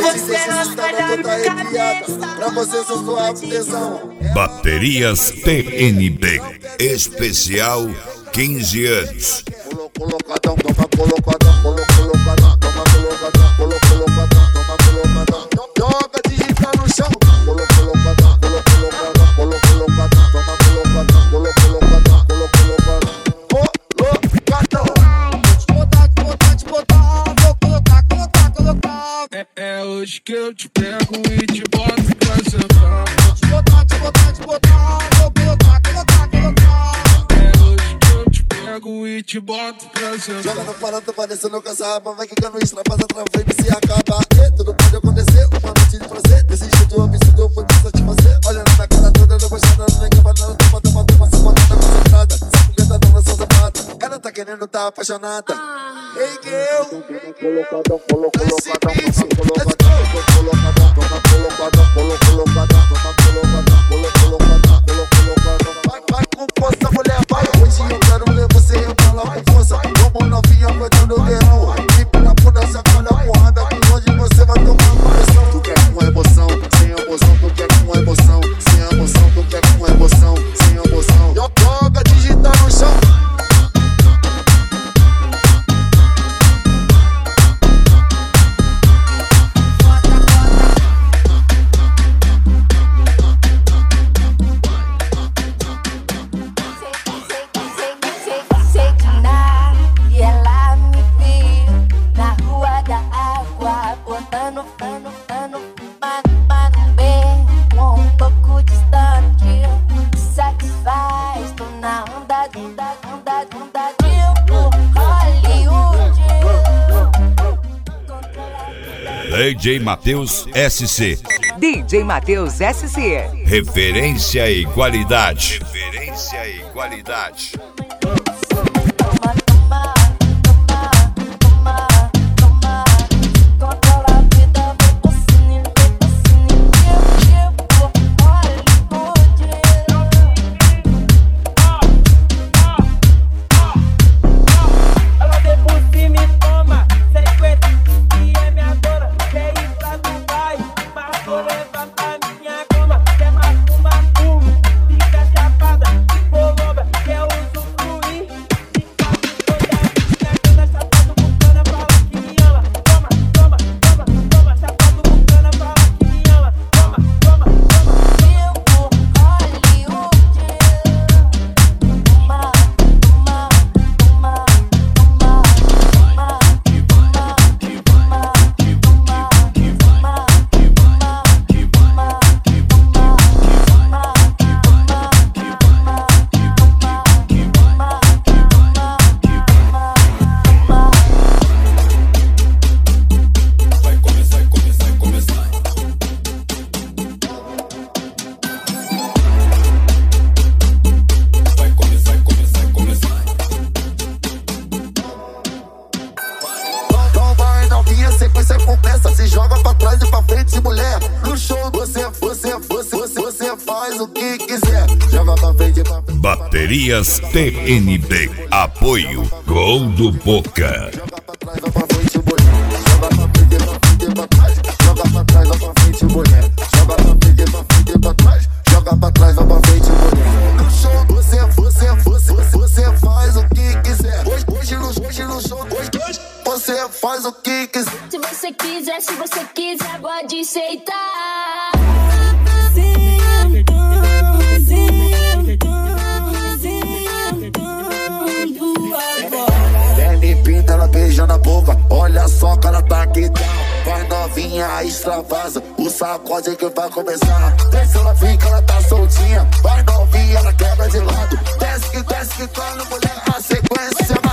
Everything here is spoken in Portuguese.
você não sai da minha cabeça. Pra você sou suave tesão. Baterias TNB, especial 15 anos. Colocadão, toma colocadão, colocadão, toma colocadão, colocadão, toma colocadão. Joga digital no chão. Colocadão, colocadão, colocadão, toma colocadão, colocadão, colocadão. É hoje que eu te pego e te boto pra sentar. É hoje que eu te pego e te boto pra sentar. Joga no parado, tô parecendo caçapa. Vai quicando isso, rapaz, através e se acaba. Tudo pode acontecer, uma noite de prazer. Desse jeito absurdo eu posso satisfazer. Olhando na cara toda, não vou chorando, nem que banana. Toma, se botando concentrada. Se cuidando na sua zapada. Ela tá querendo, tá apaixonada. Ei, que eu colocadão, colocadão, vai com força, mulher, vai. Hoje eu quero ver você rebolar com força. Vamos novinha, botando o verão. Fica na bunda, sacola a porrada. Que hoje você vai tomar uma pressão. Tu quer com emoção, sem emoção. Tu quer com emoção, sem emoção. Tu quer com emoção, sem emoção. Joga digital no chão. DJ Matheus SC. DJ Matheus SC. Referência e qualidade. Referência e qualidade. Sequência compensa, se joga pra trás e pra frente, mulher. No show você faz o que quiser. Joga pra frente e pra frente. Baterias TNB. Apoio Gol do Boca. Joga pra trás, vai pra frente, mulher. Joga pra frente e pra trás. Joga pra trás, vai pra frente, mulher. Joga pra frente e pra trás. Joga pra trás, vai pra frente, mulher. No show você faz o que quiser. Hoje no show, você faz o que quiser. Se você quiser, pode aceitar. Ele pinta, ela beija na boca. Olha só, cara, tá aqui. Vai novinha, extravasa. O sacode que vai começar. Desce, ela fica, ela tá soltinha. Vai novinha, ela quebra de lado. Desce que quando mulher, a sequência vai.